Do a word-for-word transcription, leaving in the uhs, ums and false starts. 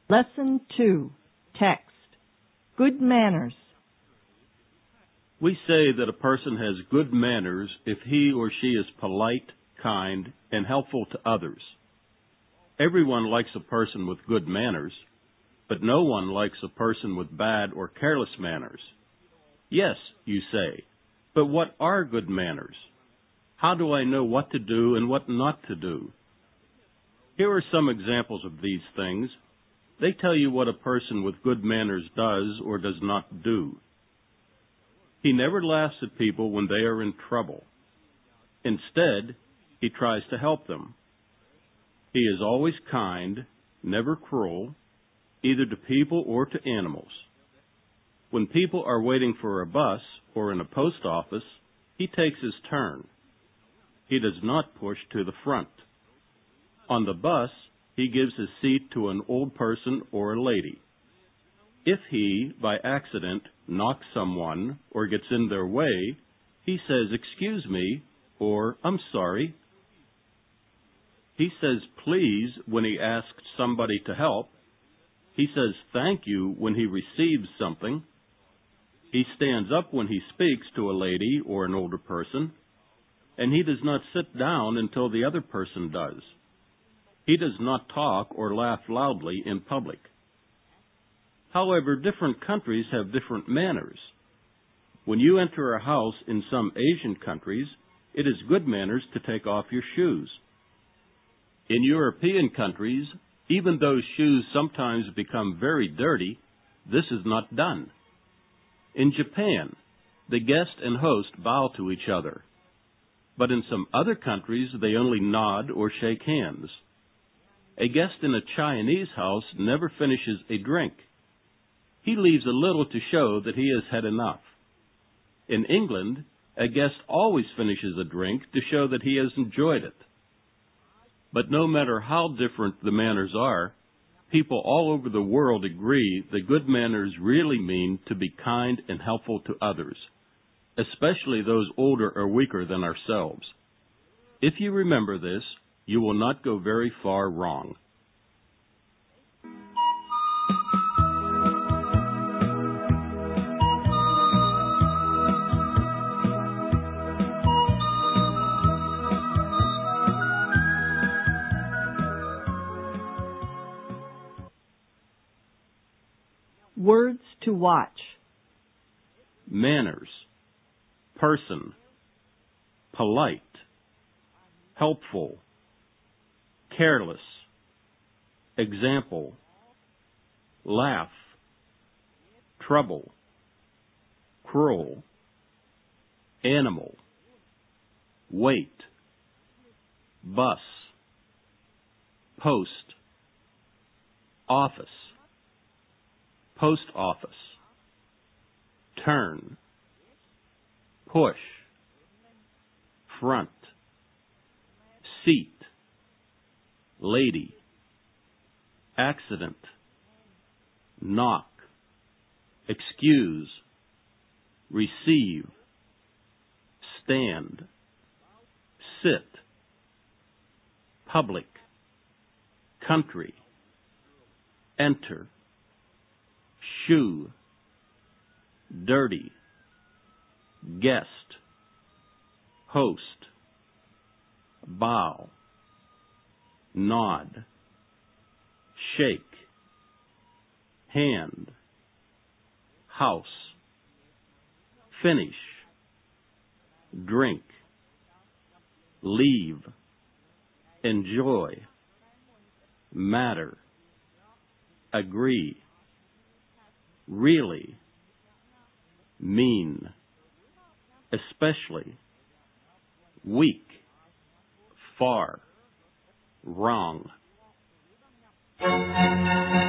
Lesson two. Text. Good manners. We say that a person has good manners if he or she is polite, kind, and helpful to others. Everyone likes a person with good manners, but no one likes a person with bad or careless manners. Yes, you say, but what are good manners? How do I know what to do and what not to do? Here are some examples of these things. They tell you what a person with good manners does or does not do. He never laughs at people when they are in trouble. Instead, he tries to help them. He is always kind, never cruel, either to people or to animals. When people are waiting for a bus or in a post office, he takes his turn. He does not push to the front. On the bus, he gives his seat to an old person or a lady. If he, by accident, knocks someone or gets in their way, he says, "Excuse me," or "I'm sorry." He says please when he asks somebody to help. He says thank you when he receives something. He stands up when he speaks to a lady or an older person. And he does not sit down until the other person does. He does not talk or laugh loudly in public. However, different countries have different manners. When you enter a house in some Asian countries, it is good manners to take off your shoes. In European countries, even though shoes sometimes become very dirty, this is not done. In Japan, the guest and host bow to each other. But in some other countries, they only nod or shake hands. A guest in a Chinese house never finishes a drink. He leaves a little to show that he has had enough. In England, a guest always finishes a drink to show that he has enjoyed it. But no matter how different the manners are, people all over the world agree that good manners really mean to be kind and helpful to others, especially those older or weaker than ourselves. If you remember this, you will not go very far wrong. Words to watch. Manners. Person. Polite. Helpful. Careless. Example. Laugh. Trouble. Cruel. Animal. Wait. Bus. Post. Office. Post office. Turn. Push. Front. Seat. Lady. Accident. Knock. Excuse. Receive. Stand. Sit. Public. Country. Enter. Shoe. Dirty. Guest. Host. Bow. Nod. Shake. Hand. House. Finish. Drink. Leave. Enjoy. Matter. Agree. Really. Mean. Especially. Weak. Far. Wrong.